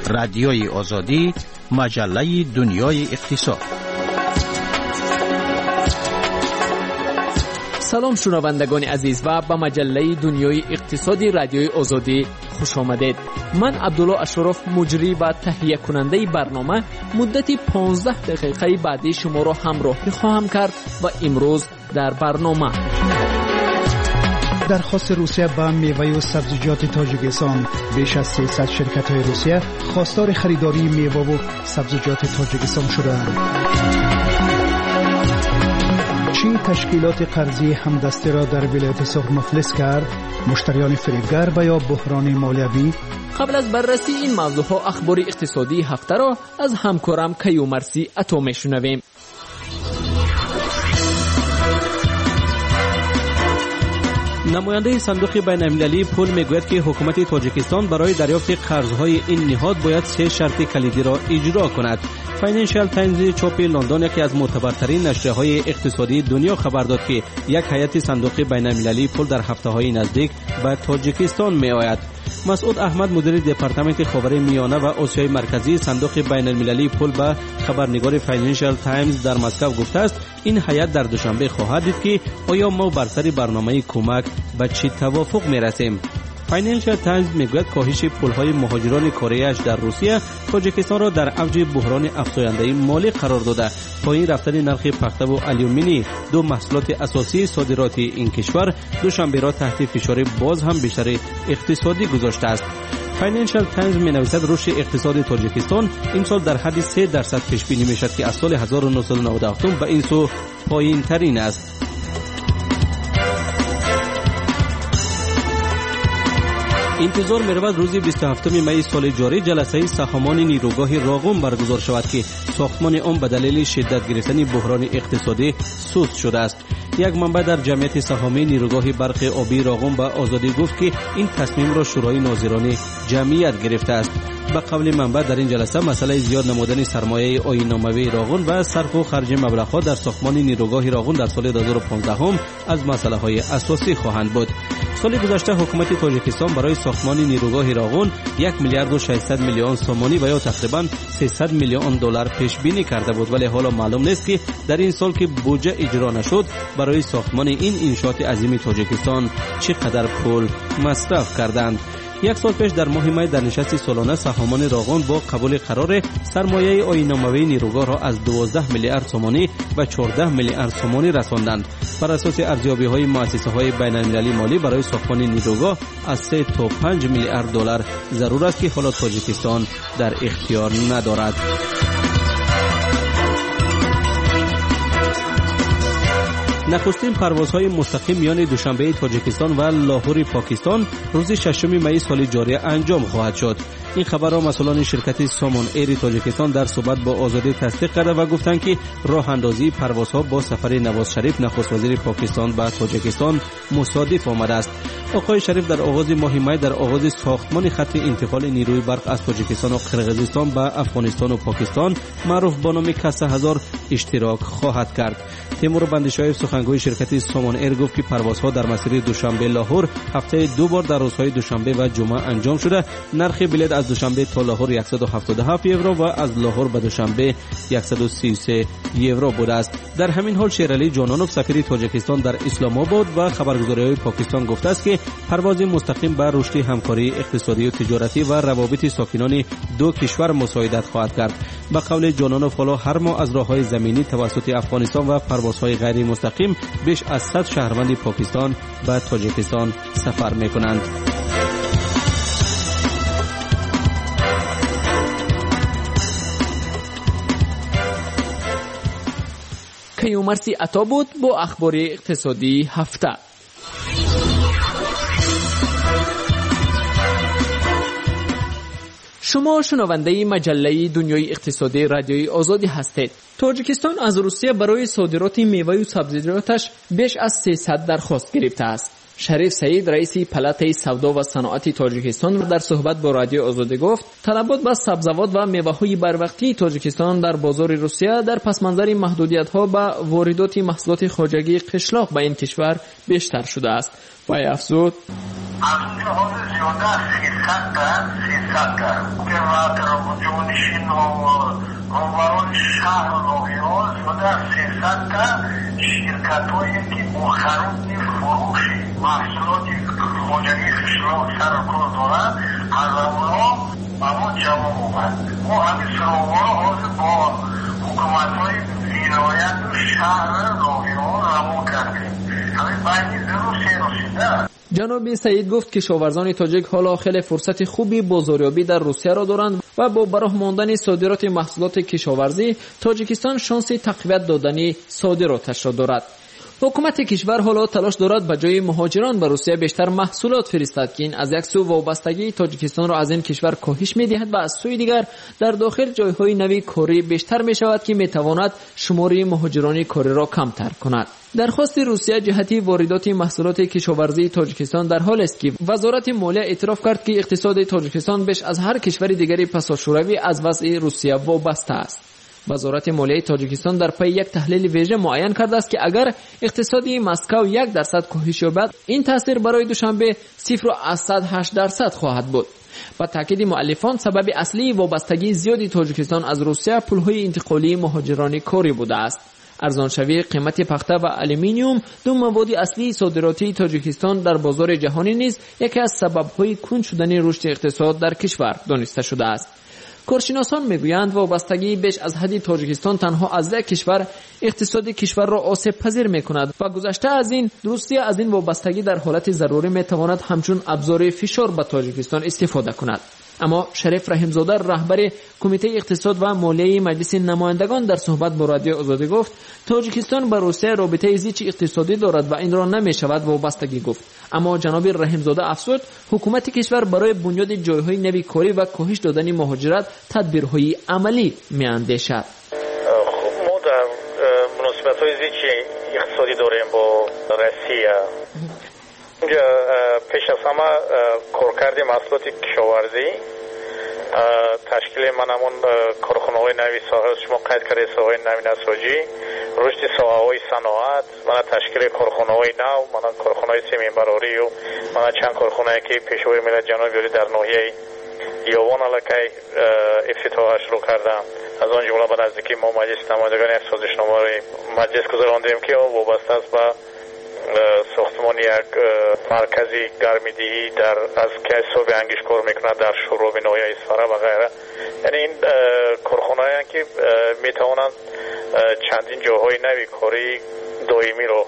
رادیوی آزادی، مجله دنیای اقتصاد. سلام شنوندگان عزیز و به مجله دنیای اقتصادی رادیوی آزادی خوش آمدید. من عبدالله اشرف مجری و تهیه کننده برنامه مدت 15 دقیقه بعدی شما را همراهی خواهم کرد و امروز در برنامه درخواست روسیه به میوه و سبزیجات تاجیکستان. بیش از 300 شرکت‌های روسیه خواستار خریداری میوه و سبزیجات تاجیکستان شدند. چین تشکیلات قرضی همدستی را در ولایت سرخ مفلس کرد. مشتریان فریبگر به یا بحران مالیوی. قبل از بررسی این موضوعها اخبار اقتصادی هفته را از همکارم کیومرثی عطا میشنویم. نماینده صندوق بین‌المللی پول میگوید که حکومت تاجیکستان برای دریافت قرض‌های این نهاد باید 3 شرط کلیدی را اجرا کند. فاینانشال تایمز چاپ لندن یکی از معتبرترین نشریه‌های اقتصادی دنیا خبر داد که یک هیئت صندوق بین‌المللی پول در هفته‌های نزدیک به تاجیکستان می‌آید. مسعود احمد مدیر دپارتمنت خاور میانه و آسیای مرکزی صندوق بین‌المللی پول به خبرنگار فاینانشال تایمز در مسکو گفته است این هیئت در دوشنبه خواهد دید که آیا ما بر سر برنامه کمک به چه توافق می‌رسیم. فاینانشال تایمز میگوید کاهش پول‌های مهاجران کره در روسیه تاجیکستان را در اوج بحران افزاینده مالی قرار داده. پایین رفتن نرخ پخته و آلومینی، دو محصولات اساسی صادرات این کشور، دوشنبه را تحت فشار باز هم بیشتر اقتصادی گذاشته است. فاینانشال تایمز می‌نویسد رشد اقتصاد تاجیکستان امسال در حد 3% پیش بینی می‌شود که از سال 1998 به این سو پایین‌ترین است. انتظار می‌رود روز 27 می سال جاری جلسه سهامان نیروگاه راغون برگزار شود که ساختمان آن به دلیل شدت گرفتن بحران اقتصادی سست شده است. یک منبع در جمعیت سهامی نیروگاه برق آبی راغون به آزادی گفت که این تصمیم را شورای ناظران جمعیت گرفته است. به قول منبع در این جلسه مسئله زیاد نمودن سرمایه آیین‌ناموی راغون و صرف و خرج مبلغ‌ها در ساختمان نیروگاه راغون در سال 2015 از مسائل اساسی خواهند بود. سال گذشته حکومت تاجیکستان برای ساختمان نیروگاه راغون 1 میلیارد و 600 میلیون سومانی و یا تقریباً 300 میلیون دلار پیش بینی کرده بود، ولی حالا معلوم نیست که در این سال که بودجه اجرا نشد برای ساختمان این انشاءات عظیم تاجیکستان چقدر پول مصرف کردند. یک سال پیش در ماه می در نشست سالانه سهامان راغون با قبول قرار سرمایه آیین‌ناموی نیروگاه را از 12 میلیارد سومانی به 14 میلیارد سومانی رساندند. بر اساس ارزیابی‌های مؤسسه‌های بین‌المللی مالی برای ساختمان نیروگاه از 3 تا 5 میلیارد دلار ضرور است که حالا تاجیکستان در اختیار ندارد. نخستین پروازهای مستقیم میان دوشنبه تاجیکستان و لاهور پاکستان روز 6 می سال جاری انجام خواهد شد. این خبر را مسئولان شرکت سامان ایر تاجیکستان در صحبت با آزادی تصدیق کرده و گفتند که راه اندازی پروازها با سفر نواز شریف نخست وزیر پاکستان به تاجیکستان مصادف آمده است. آقای شریف در آغاز ماه می در آغاز ساختمان خط انتقال نیروی برق از تاجیکستان و قرقیزستان به افغانستان و پاکستان معروف به نام کسه هزار اشتراک خواهد کرد. تیمور بندیشاهی سخنگوی شرکت سامان ایر گفت که پروازها در مسیر دوشنبه لاهور هفته 2 بار در روزهای دوشنبه و جمعه انجام شده. نرخ بلیط از دوشنبه تا لاهور 177 یورو و از لاهور به دوشنبه 133 یورو بوده است. در همین حال شیرعلی جانانوف سفیر تاجیکستان در اسلام آباد و خبرگزاری‌های پاکستان گفته است که پرواز مستقیم بر رشد همکاری اقتصادی و تجارتی و روابط ساکنان دو کشور مساعدت خواهد کرد. به قول جانانوف حالا هر ماه از راه‌های زمینی توسط افغانستان و پروازهای غیر مستقیم بیش از 100 شهروند پاکستان به تاجیکستان سفر می‌کنند. کیومرثی عطا بود با اخبار اقتصادی هفته. شما شنونده مجله دنیای اقتصادی رادیوی آزادی هستید. تاجیکستان از روسیه برای صادرات میوه و سبزیجاتش بیش از 300 درخواست گرفته است. شریف سعید رئیس پلات سودا و صنعت تاجیکستان در صحبت با رادیو آزادی گفت طلبات به سبزیجات و میوه‌های بروقتی تاجیکستان در بازار روسیه در پس منظر محدودیت‌ها به واردات محصولات خارجی قشلاق به این کشور بیشتر شده است. و افزود از اون حال زیاده 300 300 که جانشین روبران شهر نویاز و در 300 شرکت هایی که با خرید فروش محصولات خوجگی خشلاق سر کار دارند از اونا اما جواب اومد. ما همین سراغ حاضر با حکومت های ولایت و شهر نویاز روان کردیم. همین بینی روسیه رسیده. جناب سعید گفت که کشاورزان تاجیک حالا خیلی فرصت خوبی بازاریابی در روسیه را دارند و با براه ماندن صادرات محصولات کشاورزی تاجیکستان شانس تقویت دادن صادراتش را دارد. حکومت کشور حالا تلاش دارد به جای مهاجران به روسیه بیشتر محصولات فرستد که این از یک سو وابستگی تاجیکستان را از این کشور کاهش می‌دهد و از سوی دیگر در داخل جایهای نوی کاری بیشتر می‌شود که می‌تواند شمار مهاجران کاری را کمتر کند. درخواست روسیه جهتی واردات محصولات کشاورزی تاجیکستان در حال است که وزارت مالیه اعتراف کرد که اقتصاد تاجیکستان بیش از هر کشور دیگری پساشوروی از وضع روسیه وابسته است. وزارت مالیه تاجیکستان در پی یک تحلیل ویژه معین کرده است که اگر اقتصادی مسکو 1% کاهش یابد این تاثیر برای دوشنبه 0.8% خواهد بود. با تاکید مؤلفان سبب اصلی وابستگی زیادی تاجیکستان از روسیه پولهای انتقالی مهاجران کاری بوده است. ارزانشوی قیمت پخته و آلومینیوم دو مواد اصلی صادراتی تاجیکستان در بازار جهانی نیز یکی از سبب‌های کند شدن رشد اقتصاد در کشور دانسته شده است. کارشناسان میگویند وابستگی بیش از حد تاجیکستان تنها از یک کشور اقتصاد کشور را آسیب پذیر میکند و گذشته از این روسیه از این وابستگی در حالت ضروری میتواند همچون ابزار فشار به تاجیکستان استفاده کند. اما شریف رحیمزاده رهبر کمیته اقتصاد و مالیه مجلس نمایندگان در صحبت با رادیو آزادی گفت تاجیکستان با روسیه رابطه زیچ اقتصادی دارد و این را نمیشود وابستگی گفت. اما جناب رحیمزاده افزود حکومت کشور برای بنیاد جایهای نوی کاری و کاهش دادن مهاجرت تدبیرهای عملی میاندیشد. ما در مناسبت‌های زیچ اقتصادی داریم با روسیه. اینجا پیش از همه کارکرد محصولات کشاورزی تشکیل من همون کارخانه‌های نوی ساحل شما قید کرده ساحل نوی نساجی رشد ساحه‌های صنعت من تشکیل کارخانه‌های نو من کارخانه‌های سیمین براری و من چند کارخانه‌ای که پیشوای ملت جنوبی در ناحیه یوان علاقه افتتاحش رو کردم. از آن جمله به نزدیکی ما مجلس نمایندگان یک سازشنامه مجلس گذراندیم که وابسته است به ساختمان یک مرکزی گرمیدهی در از که حساب انگیش کار میکنه در شروع ناحیه اصفهان و غیره. یعنی این کارخانه‌ای که میتوانند چندین جاهای نوی کاری دائمی رو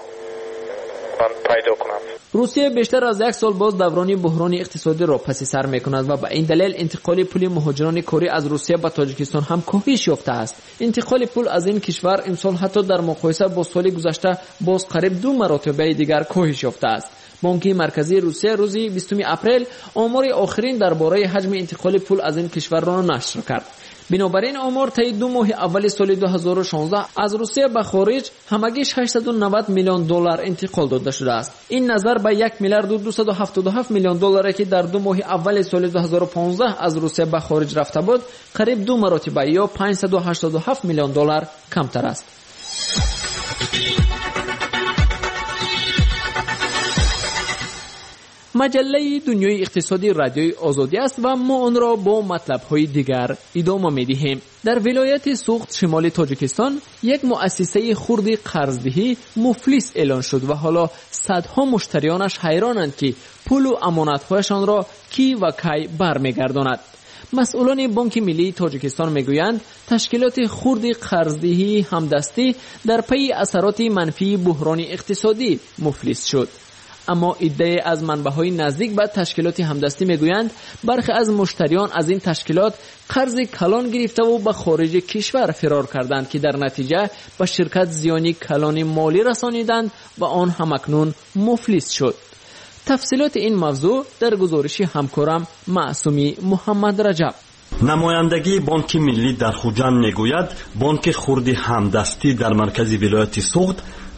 پیدا کنند. روسیه بیشتر از یک سال باز دوران بحران اقتصادی را پس سر میکند و به این دلیل انتقال پول مهاجران کاری از روسیه به تاجیکستان هم کاهش یافته است. انتقال پول از این کشور امسال حتی در مقایسه با سال گذشته باز قریب 2 مرتبه دیگر کاهش یافته است. بانک مرکزی روسیه روز 20 اپریل آمار آخرین درباره حجم انتقال پول از این کشور را نشر کرد. بنابراین آمار طی 2 ماه اول سال 2016 از روسیه به خارج همگی 690 میلیون دلار انتقال داده شده است. این نظر به 1 میلیارد 277 میلیون دلاری که در 2 ماه اول سال 2015 از روسیه به خارج رفته بود قریب 2 مرتبه یا 587 میلیون دلار کمتر است. مجله دنیای اقتصادی رادیوی آزادی است و ما آن را با مطلب‌های دیگر ادامه می‌دهیم. در ولایت سوخت شمال تاجیکستان یک مؤسسه خرد قرضدهی مفلس اعلان شد و حالا صدها مشتریانش حیرانند که پول و امانت‌هایشان را کی و کی برمیگرداند. مسئولان بانک ملی تاجیکستان میگویند تشکیلات خرد قرضدهی همدستی در پی اثرات منفی بحران اقتصادی مفلس شد. اما ایده از منبع‌های نزدیک به تشکیلات همدستی میگویند برخی از مشتریان از این تشکیلات قرض کلان گرفته و به خارج کشور فرار کردند که در نتیجه به شرکت زیانی کلان مالی رسانیدند و آن همکنون مفلس شد. تفصیلات این موضوع در گزارش همکارم معصومی محمد رجب. نمایندگی بانک ملی در خوجند میگوید بانک خرد همدستی در مرکز ولایت سوخت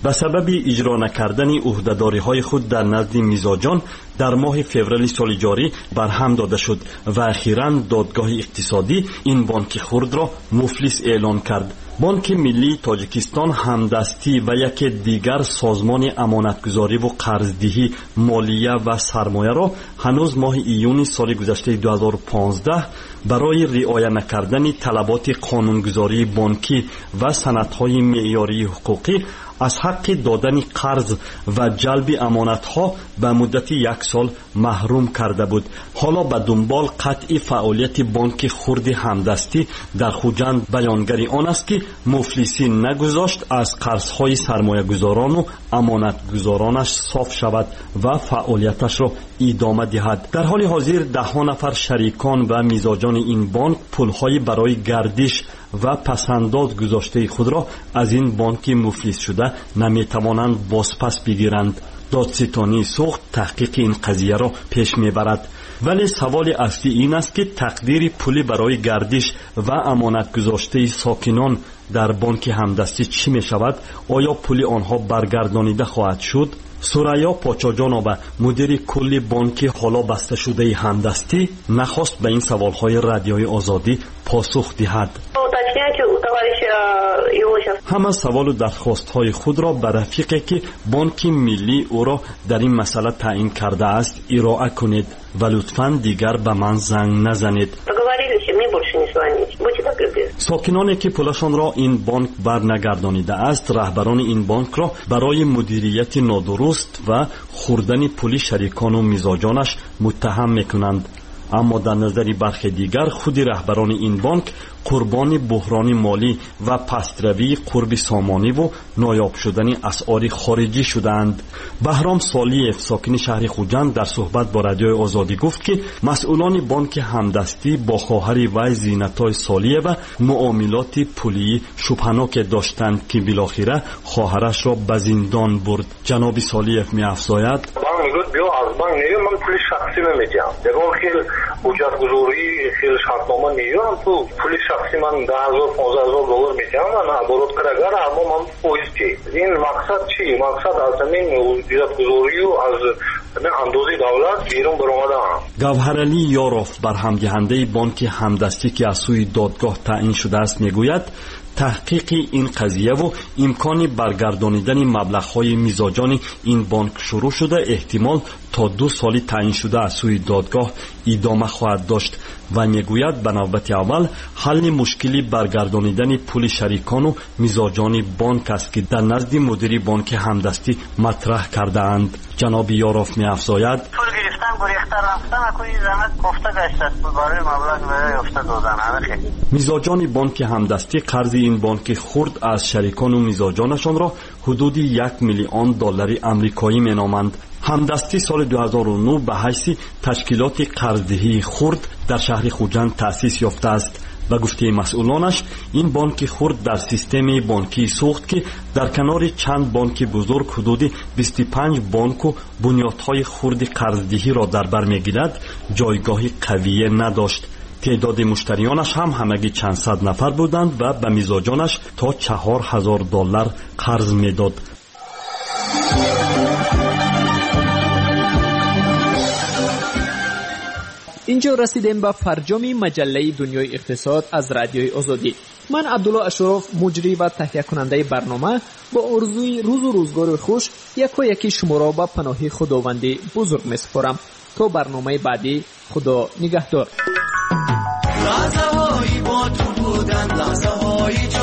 به سبب اجرا نکردن عهده‌داری‌های خود در نزد میزاجان در ماه فوریه سال جاری برهم داده شد و اخیراً دادگاه اقتصادی این بانک خرد را مفلس اعلان کرد. بانک ملی تاجیکستان همدستی و یک دیگر سازمان امانتگذاری و قرضدهی مالیه و سرمایه را هنوز ماه ایون سال گذشته 2015 برای رعایت نکردن طلبات قانونگذاری بانکی و سندهای معیاری حقوقی از حق دادن قرض و جلب امانتها به مدت 1 سال محروم کرده بود. حالا به دنبال قطع فعالیت بانک خرد همدستی در خوجند بیانگری آن است که مفلسی نگذاشت از قرضهای سرمایه گذاران و امانتگذارانش صاف شود و فعالیتش را ادامه دهد. در حال حاضر 10 نفر شریکان و میزاجان این بانک پولهای برای گردش و پسنداز گذاشته خود را از این بانک مفلس شده نمیتوانند بازپس بگیرند. دادستانی سوخت تحقیق این قضیه را پیش میبرد. ولی سوال اصلی این است که تقدیر پولی برای گردش و امانت گذاشته ساکنان در بانک همدستی چی می شود؟ آیا پول آنها برگردانیده خواهد شد؟ سوریا پاچاجانوبه مدیر کل بانک حالا بسته شده همدستی نخواست به این سوالهای رادیوی آزادی پاسخ دهد. همه سوال و درخواستهای خود را به رفیقی که بانک ملی او را در این مسئله تعیین کرده است ارائه کنید و لطفاً دیگر به من زنگ نزنید. ساکنانی که پولشان را این بانک برنگردانیده است رهبران این بانک را برای مدیریت نادرست و خوردن پول شریکان و میزاجانش متهم میکنند. اما در نظر برخی دیگر خود رهبران این بانک قربان بحران مالی و پستروی قرب سامانی و نایاب شدن اسعار خارجی شدند. بهرام سالیف ساکن شهر خوجند در صحبت با رادیوی آزادی گفت که مسئولان بانک همدستی با خواهر وی زینتای سالیه و معاملات پولی شبهناک داشتند که بالاخره خواهرش را به زندان برد. جناب سالیف می‌افزاید من من پول شخصی نمیدم. دیگه خیلی حجت گذاری خیلی شرطنامه میگیرم تو پول شخصی من 10,000 15,000 دلار میدم من عبارت کرگر اما من پویز چی این مقصد چی؟ مقصد از این حجت گذاری و از اندازه دولت بیرون برآمدن. گوهرعلی یاروف برهمدهنده بانک همدستی که از سوی دادگاه تعیین شده است میگوید تحقیق این قضیه و امکان برگردانیدن مبلغ‌های میزاجان این بانک شروع شده احتمال تا 2 سال تعیین شده از سوی دادگاه ادامه خواهد داشت و میگوید به نوبت اول حل مشکلی برگردانیدن پول شریکان و میزاجان بانک است که در نزد مدیر بانک همدستی مطرح کرده اند. جناب یاروف می‌افزاید پول گرفتن گریخته رفتن کوی زحمت گفته گشت است برای مبلغ برای افته دادن همه میزاجان بانک همدستی قرض این بانک خرد از شریکان و میزاجانشان را حدود 1 میلیون دلار آمریکایی مینامند. همدستی سال 2009 به حیث تشکیلات قرضدهی خرد در شهر خوجند تأسیس یافته است. به گفته مسئولانش این بانک خرد در سیستم بانکی سوخت که در کنار چند بانک بزرگ حدود 25 بانک و بنیادهای خرد قرضدهی را در بر میگیرد جایگاه قوی نداشت. تعداد مشتریانش هم همگی چند صد نفر بودند و به میزاجانش تا 4,000 دلار قرض میداد. اینجا رسیدیم به فرجام مجله دنیای اقتصاد از رادیوی آزادی. من عبدالله اشرف مجری و تهیه کننده برنامه با آرزوی روز و روزگار خوش یکی شما را به پناه خداوندی بزرگ میسپارم. تا برنامه بعدی خدا نگهدار. لحظه هایی با تو بودن، لحظه هایی